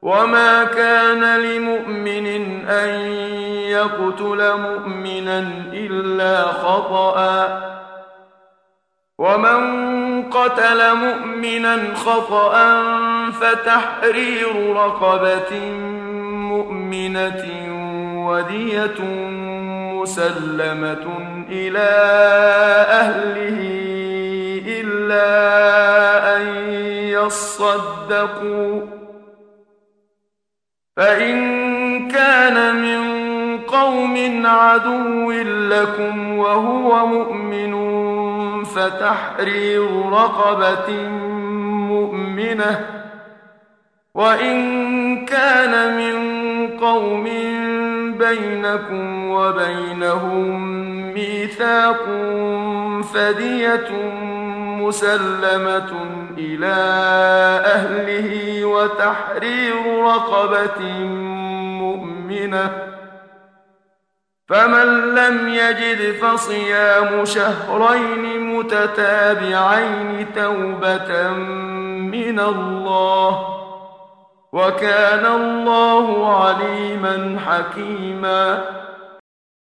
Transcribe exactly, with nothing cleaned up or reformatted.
وما كان لمؤمن أن يقتل مؤمنا إلا خطأ، ومن قتل مؤمنا خطأ فتحرير رقبة مؤمنة ودية مسلمة إلى أهله إلا أن يصدقوا، فإن كان من قوم عدو لكم وهو مؤمن فتحرير رقبة مؤمنة، وإن كان من قوم بينكم وبينهم ميثاق فدية مسلمة إلى أهله وتحرير رقبة مؤمنة، فمن لم يجد فصيام شهرين متتابعين توبة من الله، وكان الله عليما حكيما.